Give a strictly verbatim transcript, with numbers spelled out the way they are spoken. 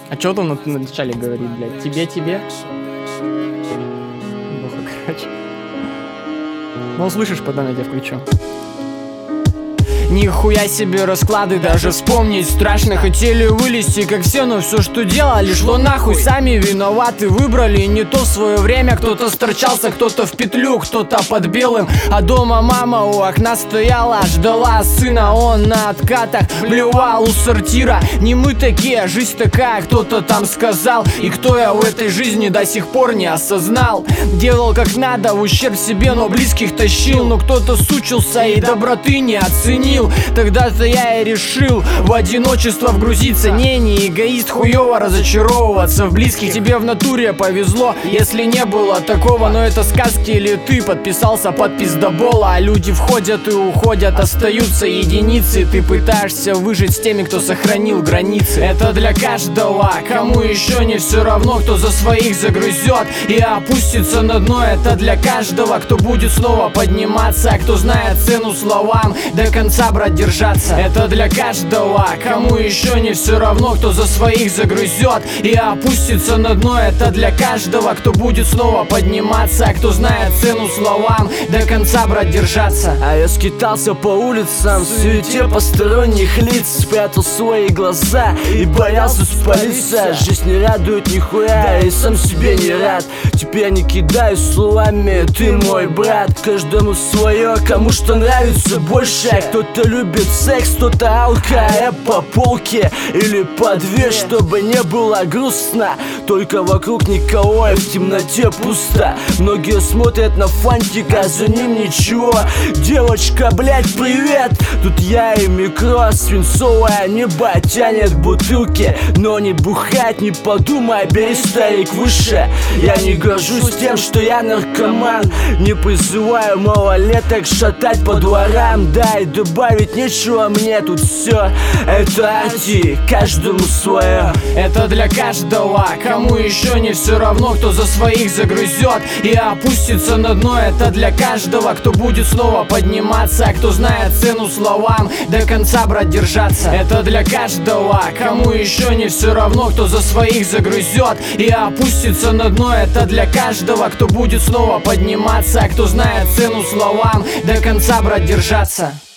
А чё он на, на начале говорит, блядь? Тебе, тебе? Бога, короче. Ну, услышишь, потом я тебя включу. Нихуя себе расклады, даже вспомнить страшно. Хотели вылезти, как все, но все, что делали, шло нахуй. Сами виноваты, выбрали не то в свое время. Кто-то сторчался, кто-то в петлю, кто-то под белым. А дома мама у окна стояла, ждала сына. Он на откатах блевал у сортира. Не мы такие, жизнь такая, кто-то там сказал. И кто я в этой жизни до сих пор не осознал. Делал как надо, в ущерб себе, но близких тащил. Но кто-то сучился и доброты не оценил. Тогда-то я и решил в одиночество вгрузиться. Не, не эгоист, хуёво разочаровываться в близких. Тебе в натуре повезло, если не было такого. Но это сказки или ты подписался под пиздобола. А люди входят и уходят, остаются единицы. Ты пытаешься выжить с теми, кто сохранил границы. Это для каждого, кому еще не все равно, кто за своих загрызет и опустится на дно. Это для каждого, кто будет снова подниматься, кто знает цену словам, до конца брать, держаться. Это для каждого, кому еще не все равно, кто за своих загрызет и опустится на дно. Это для каждого, кто будет снова подниматься, кто знает цену словам, до конца брать, держаться. А я скитался по улицам в суете посторонних лиц, спрятал свои глаза и боялся спалиться. Жизнь не радует нихуя, и сам себе не рад. Теперь не кидаю словами, ты мой брат. Каждому свое, кому что нравится больше. Кто-то любит секс, кто-то алкоголь по полке или по две, чтобы не было грустно. Только вокруг никого и в темноте пусто. Многие смотрят на фантика, а за ним ничего. Девочка, блять, привет! Тут я и микро, свинцовое небо тянет бутылки. Но не бухать, не подумай, бери, старик, выше. Я не горжусь тем, что я наркоман. Не призываю малолеток шатать по дворам. Да, и добавить нечего мне, тут все это анти, каждому свое. Это для каждого, кому еще не все равно, кто за своих загрызет и опустится на дно. Это для каждого, кто будет снова подниматься, кто знает цену словам, до конца брать, держаться. Это для каждого, кому еще не все равно, кто за своих загрызет и опустится на дно. Это для каждого, кто будет снова подниматься, кто знает цену словам, до конца брать, держаться.